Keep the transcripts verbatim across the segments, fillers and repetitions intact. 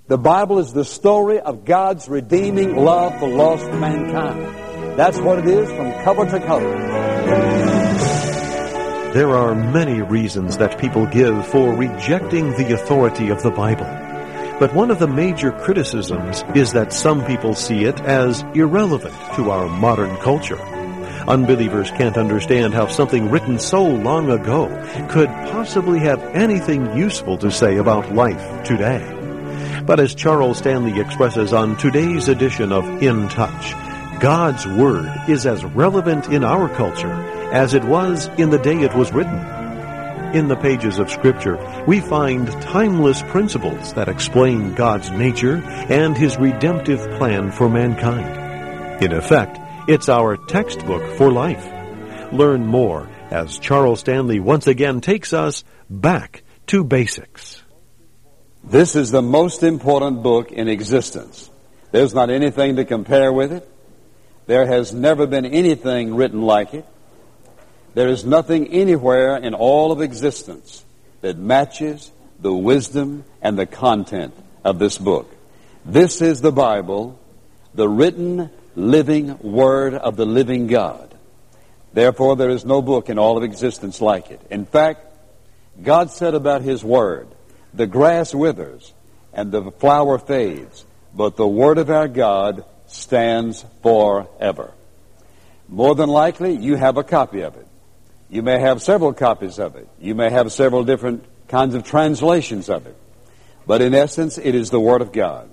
The Bible is the story of God's redeeming love for lost mankind. That's what it is from cover to cover. There are many reasons that people give for rejecting the authority of the Bible. But one of the major criticisms is that some people see it as irrelevant to our modern culture. Unbelievers can't understand how something written so long ago could possibly have anything useful to say about life today. But as Charles Stanley expresses on today's edition of In Touch, God's Word is as relevant in our culture as it was in the day it was written. In the pages of Scripture, we find timeless principles that explain God's nature and His redemptive plan for mankind. In effect, it's our textbook for life. Learn more as Charles Stanley once again takes us back to basics. This is the most important book in existence. There's not anything to compare with it. There has never been anything written like it. There is nothing anywhere in all of existence that matches the wisdom and the content of this book. This is the Bible, the written, living Word of the living God. Therefore, there is no book in all of existence like it. In fact, God said about His Word, the grass withers and the flower fades, but the Word of our God stands forever. More than likely, you have a copy of it. You may have several copies of it. You may have several different kinds of translations of it. But in essence, it is the Word of God.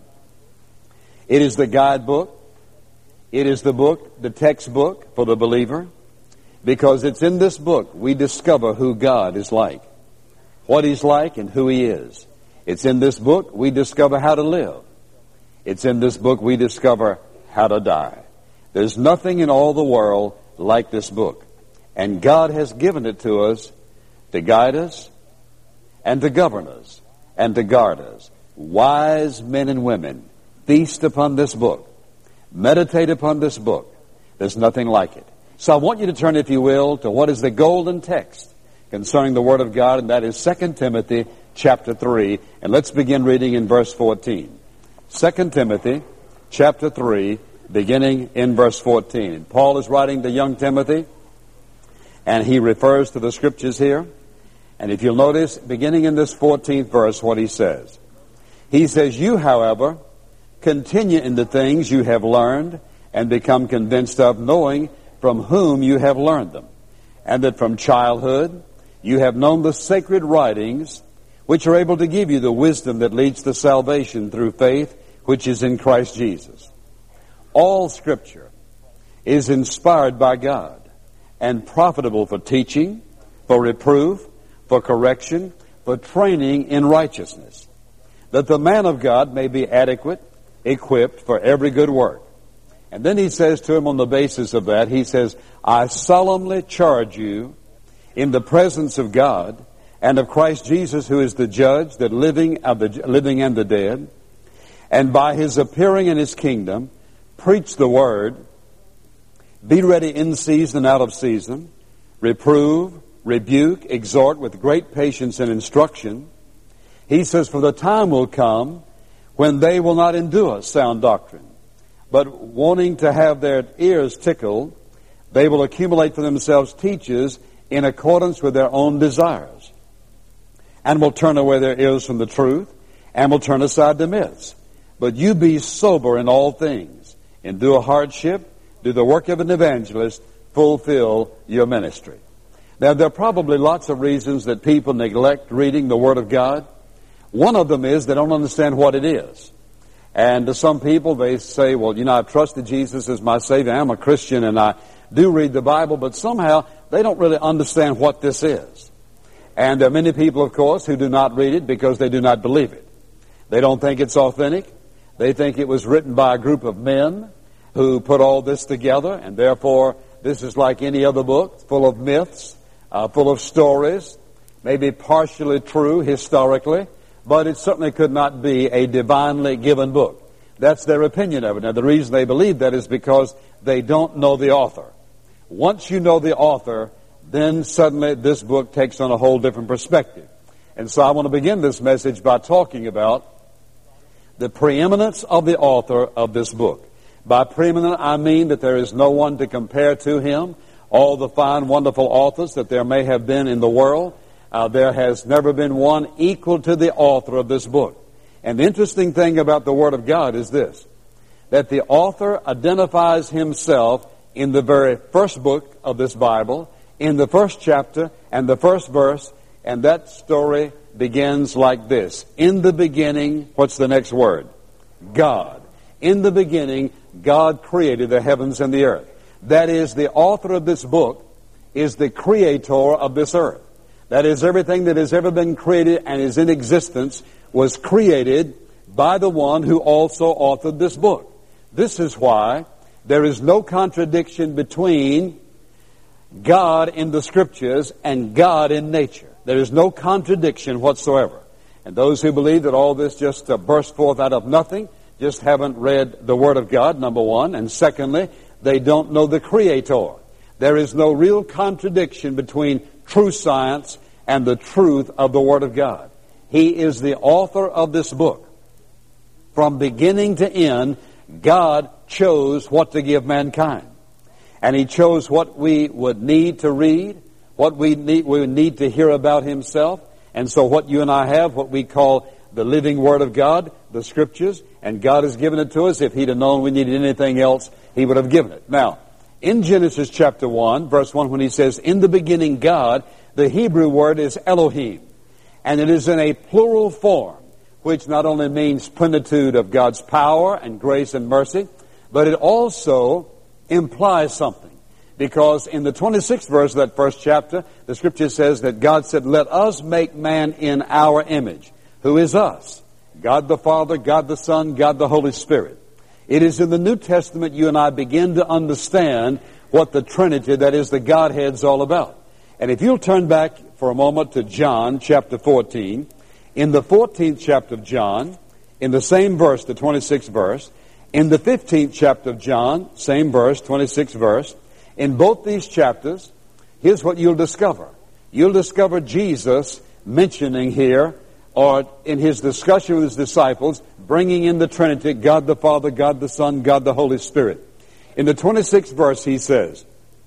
It is the guidebook. It is the book, the textbook for the believer, because it's in this book we discover who God is like, what He's like and who He is. It's in this book we discover how to live. It's in this book we discover how to die. There's nothing in all the world like this book. And God has given it to us to guide us and to govern us and to guard us. Wise men and women, feast upon this book. Meditate upon this book. There's nothing like it. So I want you to turn, if you will, to what is the golden text concerning the Word of God, and that is Second Timothy chapter three. And let's begin reading in verse fourteen. Second Timothy chapter three, beginning in verse fourteen. And Paul is writing to young Timothy, and he refers to the Scriptures here. And if you'll notice, beginning in this fourteenth verse, what he says. He says, "You, however, continue in the things you have learned and become convinced of, knowing from whom you have learned them, and that from childhood you have known the sacred writings, which are able to give you the wisdom that leads to salvation through faith, which is in Christ Jesus. All Scripture is inspired by God and profitable for teaching, for reproof, for correction, for training in righteousness, that the man of God may be adequate, equipped for every good work." And then he says to him on the basis of that, he says, "I solemnly charge you in the presence of God and of Christ Jesus, who is the judge, the living of the living and the dead, and by His appearing in His kingdom, preach the word, be ready in season and out of season, reprove, rebuke, exhort with great patience and instruction." He says, "For the time will come when they will not endure sound doctrine, but wanting to have their ears tickled, they will accumulate for themselves teachers in accordance with their own desires, and will turn away their ears from the truth, and will turn aside to myths. But you be sober in all things, endure hardship, do the work of an evangelist, fulfill your ministry." Now, there are probably lots of reasons that people neglect reading the Word of God. One of them is they don't understand what it is. And to some people, they say, well, you know, I've trusted Jesus as my Savior. I'm a Christian and I do read the Bible, but somehow they don't really understand what this is. And there are many people, of course, who do not read it because they do not believe it. They don't think it's authentic. They think it was written by a group of men who put all this together, and therefore this is like any other book, full of myths, uh, full of stories, maybe partially true historically, but it certainly could not be a divinely given book. That's their opinion of it. Now, the reason they believe that is because they don't know the author. Once you know the author, then suddenly this book takes on a whole different perspective. And so I want to begin this message by talking about the preeminence of the author of this book. By preeminent, I mean that there is no one to compare to him. All the fine, wonderful authors that there may have been in the world, uh, there has never been one equal to the author of this book. And the interesting thing about the Word of God is this, that the author identifies himself in the very first book of this Bible, in the first chapter and the first verse, and that story begins like this. In the beginning, what's the next word? God. In the beginning, God created the heavens and the earth. That is, the author of this book is the creator of this earth. That is, everything that has ever been created and is in existence was created by the one who also authored this book. This is why there is no contradiction between God in the Scriptures and God in nature. There is no contradiction whatsoever. And those who believe that all this just uh, burst forth out of nothing just haven't read the Word of God, number one. And secondly, they don't know the Creator. There is no real contradiction between true science and the truth of the Word of God. He is the author of this book. From beginning to end, God chose what to give mankind. And He chose what we would need to read, what we need, we would need to hear about Himself. And so what you and I have, what we call the living Word of God, the Scriptures, and God has given it to us. If He'd have known we needed anything else, He would have given it. Now, in Genesis chapter one, verse one, when He says, in the beginning God, the Hebrew word is Elohim. And it is in a plural form, which not only means plenitude of God's power and grace and mercy, but it also implies something. Because in the twenty-sixth verse of that first chapter, the Scripture says that God said, let us make man in our image. Who is us? God the Father, God the Son, God the Holy Spirit. It is in the New Testament you and I begin to understand what the Trinity, that is the Godhead, is all about. And if you'll turn back for a moment to John chapter fourteen, in the fourteenth chapter of John, in the same verse, the twenty-sixth verse, in the fifteenth chapter of John, same verse, twenty-sixth verse, in both these chapters, here's what you'll discover. You'll discover Jesus mentioning here, or in His discussion with His disciples, bringing in the Trinity, God the Father, God the Son, God the Holy Spirit. In the twenty-sixth verse He says,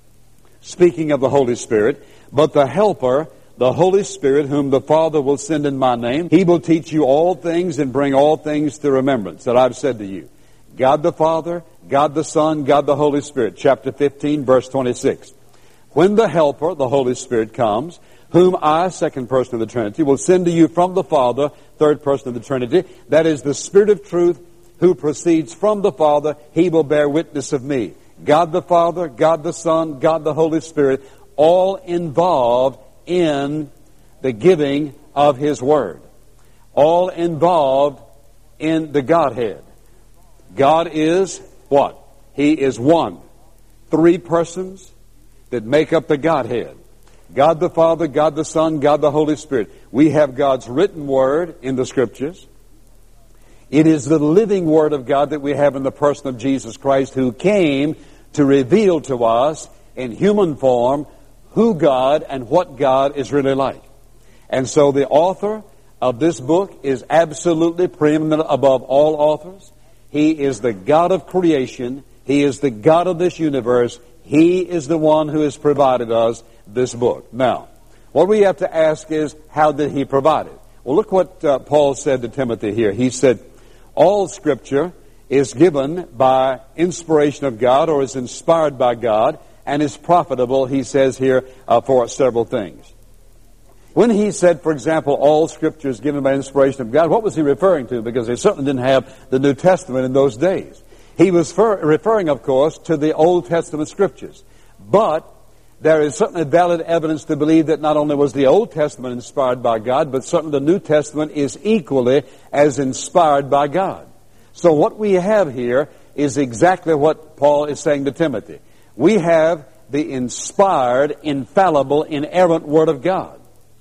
speaking of the Holy Spirit, but the Helper, the Holy Spirit, whom the Father will send in my name, He will teach you all things and bring all things to remembrance that I've said to you. God the Father, God the Son, God the Holy Spirit. Chapter fifteen, verse twenty-six. When the Helper, the Holy Spirit, comes, whom I, second person of the Trinity, will send to you from the Father, third person of the Trinity, that is the Spirit of truth, who proceeds from the Father, He will bear witness of me. God the Father, God the Son, God the Holy Spirit, all involved in the giving of His Word. All involved in the Godhead. God is what? He is one. Three persons that make up the Godhead. God the Father, God the Son, God the Holy Spirit. We have God's written Word in the Scriptures. It is the living Word of God that we have in the person of Jesus Christ, who came to reveal to us in human form who God and what God is really like. And so the author of this book is absolutely preeminent above all authors. He is the God of creation. He is the God of this universe. He is the one who has provided us this book. Now, what we have to ask is, how did He provide it? Well, look what uh, Paul said to Timothy here. He said, all Scripture is given by inspiration of God, or is inspired by God, and is profitable, he says here, uh, for several things. When he said, for example, all Scripture is given by inspiration of God, what was he referring to? Because they certainly didn't have the New Testament in those days. He was fer- referring, of course, to the Old Testament Scriptures. But there is certainly valid evidence to believe that not only was the Old Testament inspired by God, but certainly the New Testament is equally as inspired by God. So what we have here is exactly what Paul is saying to Timothy. We have the inspired, infallible, inerrant Word of God.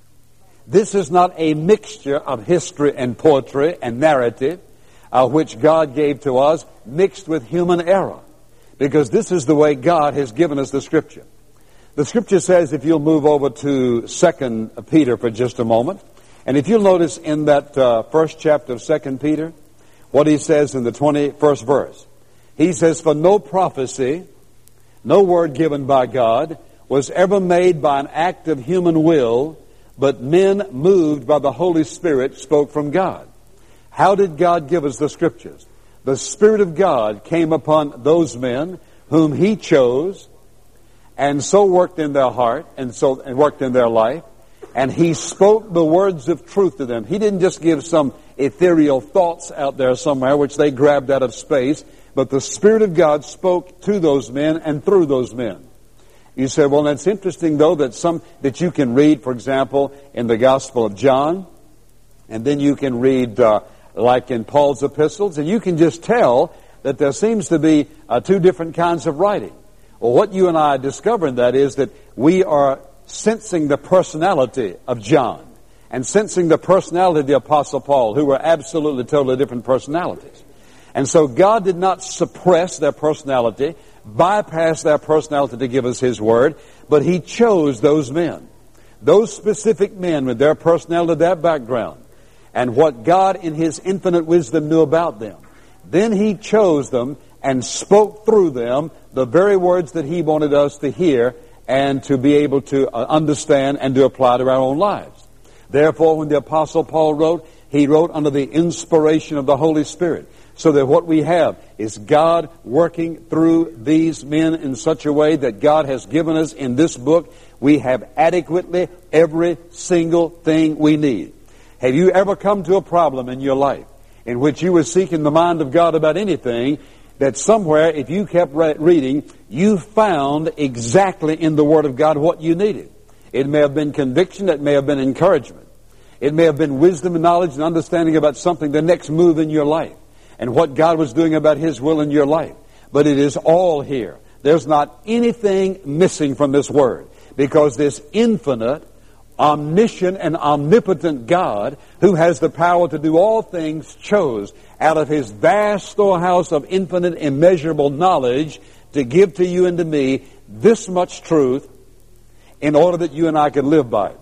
This is not a mixture of history and poetry and narrative, uh, which God gave to us, mixed with human error. Because this is the way God has given us the Scripture. The Scripture says, if you'll move over to Second Peter for just a moment, and if you'll notice in that uh, first chapter of Second Peter, what he says in the twenty-first verse. He says, "For no prophecy, no word given by God, was ever made by an act of human will, but men moved by the Holy Spirit spoke from God." How did God give us the Scriptures? The Spirit of God came upon those men whom He chose, and so worked in their heart, and so and worked in their life, and He spoke the words of truth to them. He didn't just give some ethereal thoughts out there somewhere, which they grabbed out of space, but the Spirit of God spoke to those men and through those men. You say, well, that's interesting, though, that some that you can read, for example, in the Gospel of John, and then you can read, uh, like in Paul's epistles, and you can just tell that there seems to be uh, two different kinds of writing. Well, what you and I discover in that is that we are sensing the personality of John and sensing the personality of the Apostle Paul, who were absolutely totally different personalities. And so God did not suppress their personality, bypass their personality to give us His Word, but He chose those men, those specific men with their personality, their background, and what God in His infinite wisdom knew about them. Then He chose them and spoke through them the very words that He wanted us to hear and to be able to understand and to apply to our own lives. Therefore, when the Apostle Paul wrote, he wrote under the inspiration of the Holy Spirit. So that what we have is God working through these men in such a way that God has given us in this book. We have adequately every single thing we need. Have you ever come to a problem in your life in which you were seeking the mind of God about anything, that somewhere, if you kept re- reading, you found exactly in the Word of God what you needed? It may have been conviction, it may have been encouragement. It may have been wisdom and knowledge and understanding about something, the next move in your life, and what God was doing about His will in your life. But it is all here. There's not anything missing from this Word, because this infinite, omniscient, and omnipotent God, who has the power to do all things, chose out of His vast storehouse of infinite, immeasurable knowledge to give to you and to me this much truth in order that you and I could live by it,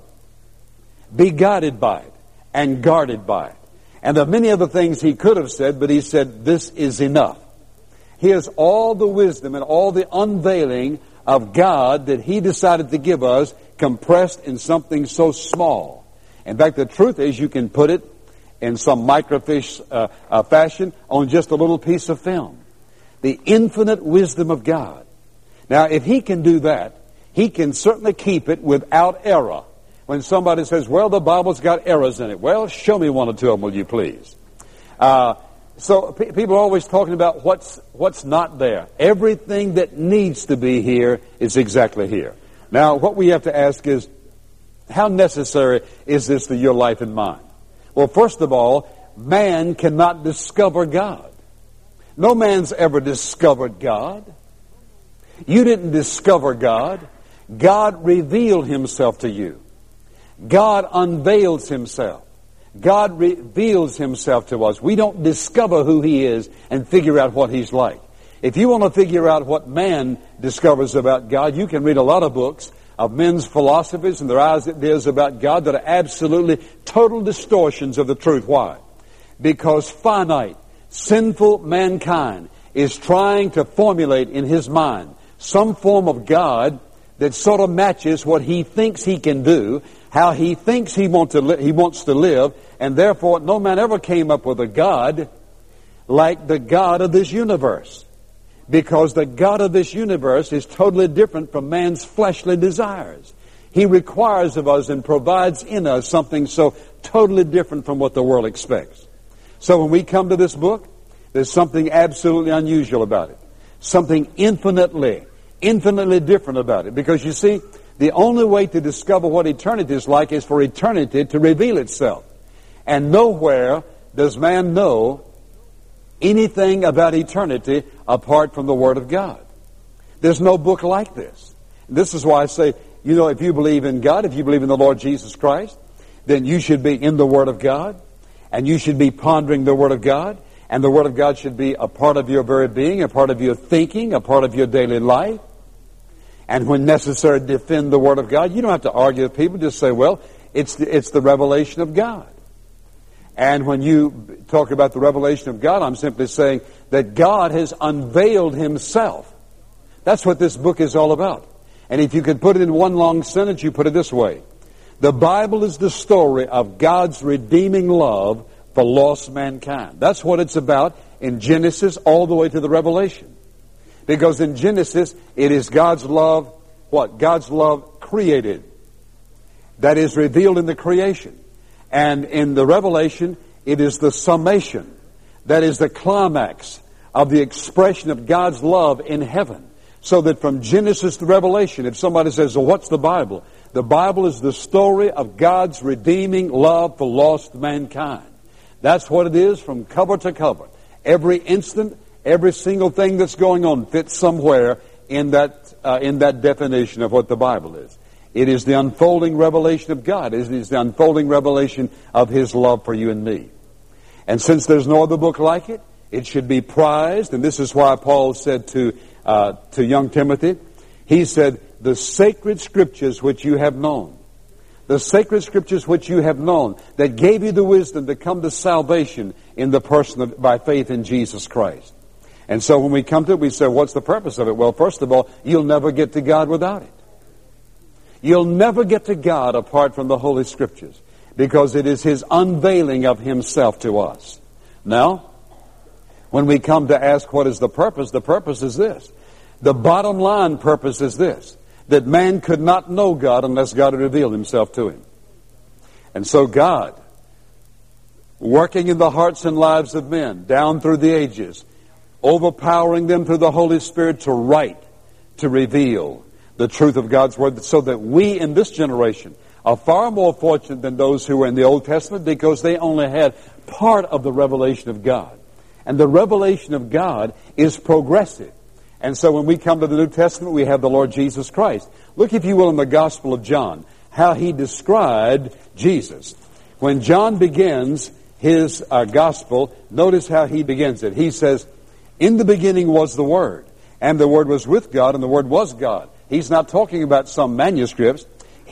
be guided by it, and guarded by it. And there are many other things He could have said, but He said, this is enough. Here's all the wisdom and all the unveiling of God that He decided to give us, compressed in something so small. In fact, the truth is, you can put it in some microfiche uh, uh, fashion on just a little piece of film. The infinite wisdom of God. Now, if He can do that, He can certainly keep it without error. When somebody says, well, the Bible's got errors in it. Well, show me one or two of them, will you please? Uh, so pe- people are always talking about what's what's not there. Everything that needs to be here is exactly here. Now, what we have to ask is, how necessary is this to your life and mine? Well, first of all, man cannot discover God. No man's ever discovered God. You didn't discover God. God revealed Himself to you. God unveils Himself. God reveals Himself to us. We don't discover who He is and figure out what He's like. If you want to figure out what man discovers about God, you can read a lot of books of men's philosophies and their ideas about God that are absolutely total distortions of the truth. Why? Because finite, sinful mankind is trying to formulate in his mind some form of God that sort of matches what he thinks he can do, how he thinks he, want to li- he wants to live, and therefore no man ever came up with a God like the God of this universe. Because the God of this universe is totally different from man's fleshly desires. He requires of us and provides in us something so totally different from what the world expects. So when we come to this book, there's something absolutely unusual about it. Something infinitely, infinitely different about it. Because you see, the only way to discover what eternity is like is for eternity to reveal itself. And nowhere does man know anything about eternity apart from the Word of God. There's no book like this. This is why I say, you know, if you believe in God, if you believe in the Lord Jesus Christ, then you should be in the Word of God, and you should be pondering the Word of God, and the Word of God should be a part of your very being, a part of your thinking, a part of your daily life. And when necessary, defend the Word of God. You don't have to argue with people. Just say, well, it's the, it's the revelation of God. And when you talk about the revelation of God, I'm simply saying that God has unveiled himself. That's what this book is all about. And if you could put it in one long sentence, you put it this way. The Bible is the story of God's redeeming love for lost mankind. That's what it's about in Genesis all the way to the Revelation. Because in Genesis, it is God's love, what? God's love created. That is revealed in the creation. And in the Revelation, it is the summation. That is the climax of the expression of God's love in heaven. So that from Genesis to Revelation, if somebody says, well, what's the Bible? The Bible is the story of God's redeeming love for lost mankind. That's what it is from cover to cover. Every instant, every single thing that's going on fits somewhere in that, uh, in that definition of what the Bible is. It is the unfolding revelation of God. It is the unfolding revelation of his love for you and me. And since there's no other book like it, it should be prized. And this is why Paul said to uh, to young Timothy, he said, the sacred scriptures which you have known, the sacred scriptures which you have known, that gave you the wisdom to come to salvation in the person of, by faith in Jesus Christ. And so when we come to it, we say, what's the purpose of it? Well, first of all, you'll never get to God without it. You'll never get to God apart from the Holy Scriptures, because it is his unveiling of himself to us. Now, when we come to ask what is the purpose, the purpose is this. The bottom line purpose is this, that man could not know God unless God had revealed himself to him. And so God, working in the hearts and lives of men down through the ages, overpowering them through the Holy Spirit to write, to reveal the truth of God's Word, so that we in this generation are far more fortunate than those who were in the Old Testament, because they only had part of the revelation of God. And the revelation of God is progressive. And so when we come to the New Testament, we have the Lord Jesus Christ. Look, if you will, in the Gospel of John, how he described Jesus. When John begins his uh, Gospel, notice how he begins it. He says, in the beginning was the Word, and the Word was with God, and the Word was God. He's not talking about some manuscripts.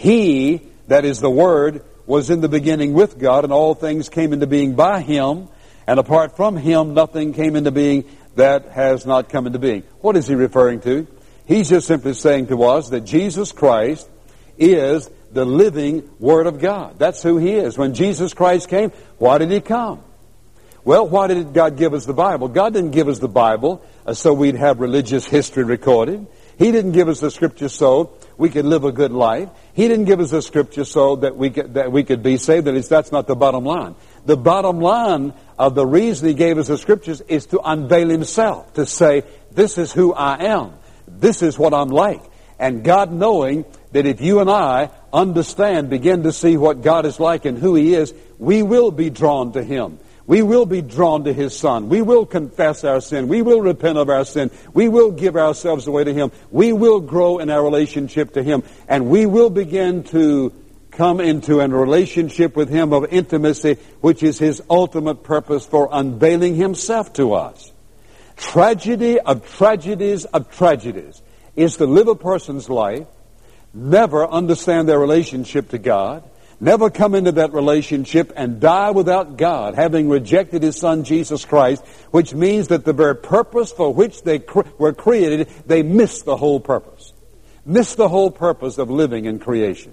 He, that is the Word, was in the beginning with God, and all things came into being by him, and apart from him, nothing came into being that has not come into being. What is he referring to? He's just simply saying to us that Jesus Christ is the living Word of God. That's who he is. When Jesus Christ came, why did he come? Well, why did God give us the Bible? God didn't give us the Bible uh, so we'd have religious history recorded. He didn't give us the Scripture so we could live a good life. He didn't give us the Scripture so that we could, that we could be saved. At least that's not the bottom line. The bottom line of the reason he gave us the Scriptures is to unveil himself, to say, this is who I am. This is what I'm like. And God, knowing that if you and I understand, begin to see what God is like and who he is, we will be drawn to him. We will be drawn to his Son. We will confess our sin. We will repent of our sin. We will give ourselves away to him. We will grow in our relationship to him. And we will begin to come into a relationship with him of intimacy, which is his ultimate purpose for unveiling himself to us. Tragedy of tragedies of tragedies is to live a person's life, never understand their relationship to God, never come into that relationship, and die without God, having rejected his Son Jesus Christ, which means that the very purpose for which they cre- were created, they missed the whole purpose. Missed the whole purpose of living in creation.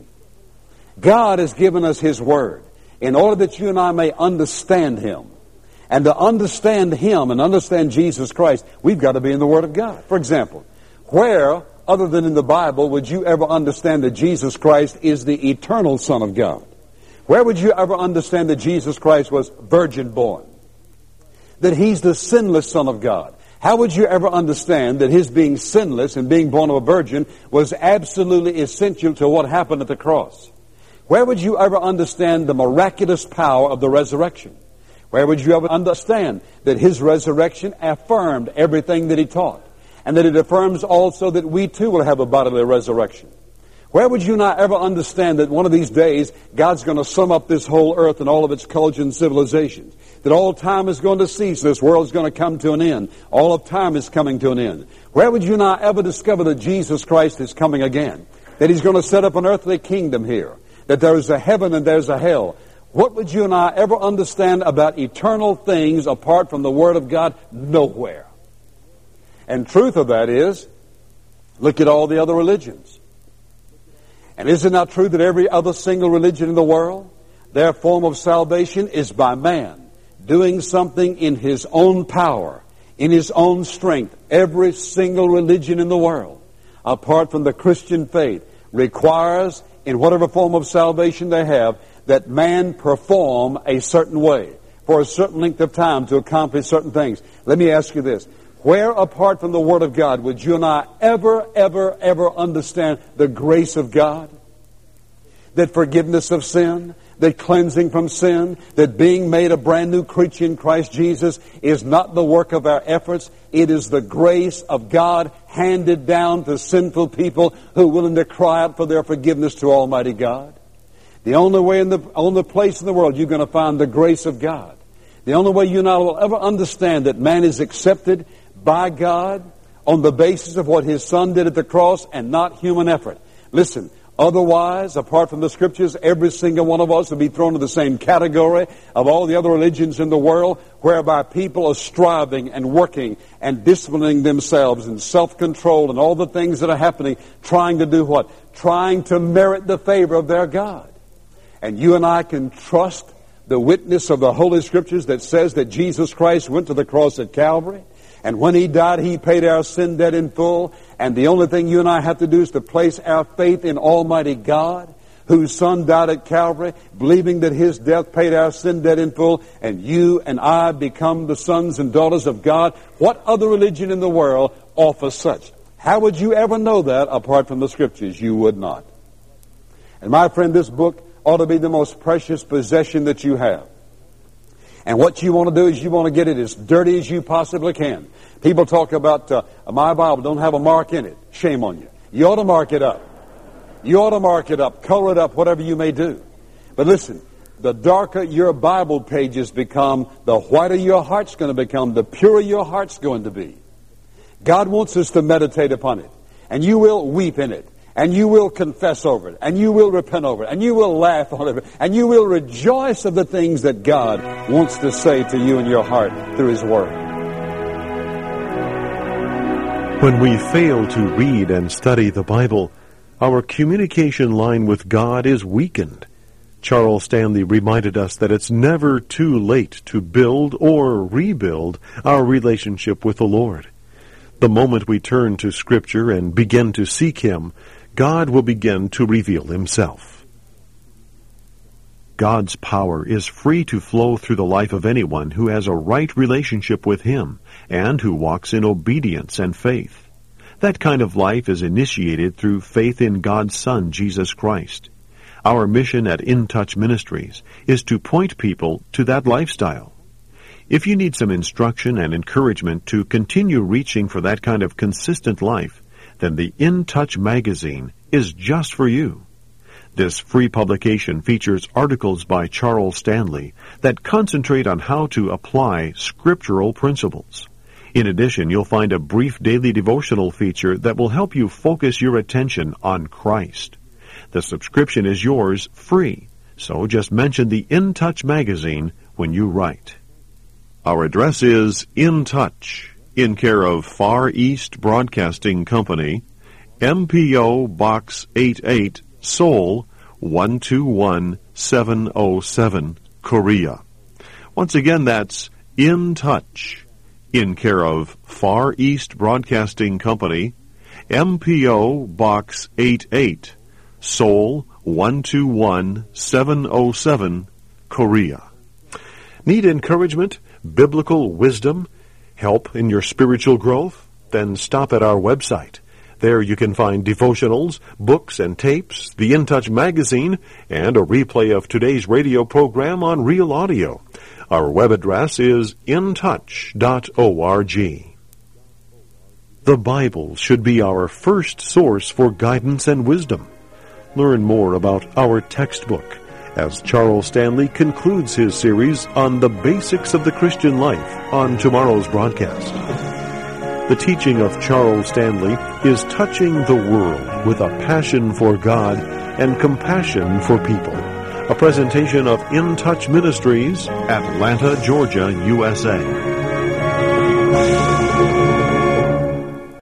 God has given us his Word in order that you and I may understand him. And to understand him and understand Jesus Christ, we've got to be in the Word of God. For example, where, other than in the Bible, would you ever understand that Jesus Christ is the eternal Son of God? Where would you ever understand that Jesus Christ was virgin born? That he's the sinless Son of God? How would you ever understand that his being sinless and being born of a virgin was absolutely essential to what happened at the cross? Where would you ever understand the miraculous power of the resurrection? Where would you ever understand that his resurrection affirmed everything that he taught? And that it affirms also that we too will have a bodily resurrection. Where would you not ever understand that one of these days God's going to sum up this whole earth and all of its culture and civilizations? That all time is going to cease. This world is going to come to an end. All of time is coming to an end. Where would you not ever discover that Jesus Christ is coming again? That he's going to set up an earthly kingdom here. That there is a heaven and there's a hell. What would you and I ever understand about eternal things apart from the Word of God? Nowhere. And truth of that is, look at all the other religions. And is it not true that every other single religion in the world, their form of salvation is by man doing something in his own power, in his own strength? Every single religion in the world, apart from the Christian faith, requires, in whatever form of salvation they have, that man perform a certain way for a certain length of time to accomplish certain things. Let me ask you this. Where, apart from the Word of God, would you and I ever, ever, ever understand the grace of God? That forgiveness of sin, that cleansing from sin, that being made a brand new creature in Christ Jesus is not the work of our efforts. It is the grace of God handed down to sinful people who are willing to cry out for their forgiveness to Almighty God. The only way in the only place in the world you're going to find the grace of God. The only way you and I will ever understand that man is accepted by God on the basis of what His Son did at the cross and not human effort. Listen, otherwise, apart from the Scriptures, every single one of us will be thrown into the same category of all the other religions in the world, whereby people are striving and working and disciplining themselves and self-control and all the things that are happening, trying to do what? Trying to merit the favor of their God. And you and I can trust the witness of the Holy Scriptures that says that Jesus Christ went to the cross at Calvary, and when He died, He paid our sin debt in full, and the only thing you and I have to do is to place our faith in Almighty God, whose Son died at Calvary, believing that His death paid our sin debt in full, and you and I become the sons and daughters of God. What other religion in the world offers such? How would you ever know that apart from the Scriptures? You would not. And my friend, this book ought to be the most precious possession that you have. And what you want to do is you want to get it as dirty as you possibly can. People talk about, uh, my Bible don't have a mark in it. Shame on you. You ought to mark it up. You ought to mark it up, color it up, whatever you may do. But listen, the darker your Bible pages become, the whiter your heart's going to become, the purer your heart's going to be. God wants us to meditate upon it. And you will weep in it. And you will confess over it, and you will repent over it, and you will laugh on it, and you will rejoice of the things that God wants to say to you in your heart through His Word. When we fail to read and study the Bible, our communication line with God is weakened. Charles Stanley reminded us that it's never too late to build or rebuild our relationship with the Lord. The moment we turn to Scripture and begin to seek Him, God will begin to reveal Himself. God's power is free to flow through the life of anyone who has a right relationship with Him and who walks in obedience and faith. That kind of life is initiated through faith in God's Son, Jesus Christ. Our mission at In Touch Ministries is to point people to that lifestyle. If you need some instruction and encouragement to continue reaching for that kind of consistent life, then the In Touch magazine is just for you. This free publication features articles by Charles Stanley that concentrate on how to apply scriptural principles. In addition, you'll find a brief daily devotional feature that will help you focus your attention on Christ. The subscription is yours free, so just mention the In Touch magazine when you write. Our address is In Touch, in care of Far East Broadcasting Company, M P O Box eighty-eight, Seoul, one two one seven oh seven, Korea. Once again, that's In Touch, in care of Far East Broadcasting Company, M P O Box eighty-eight, Seoul, one two one seven oh seven, Korea. Need encouragement, biblical wisdom, help in your spiritual growth? Then stop at our website. There you can find devotionals, books and tapes, the In Touch magazine, and a replay of today's radio program on Real Audio. Our web address is in touch dot org. The Bible should be our first source for guidance and wisdom. Learn more about our textbook as Charles Stanley concludes his series on the basics of the Christian life on tomorrow's broadcast. The teaching of Charles Stanley is touching the world with a passion for God and compassion for people. A presentation of In Touch Ministries, Atlanta, Georgia, U S A.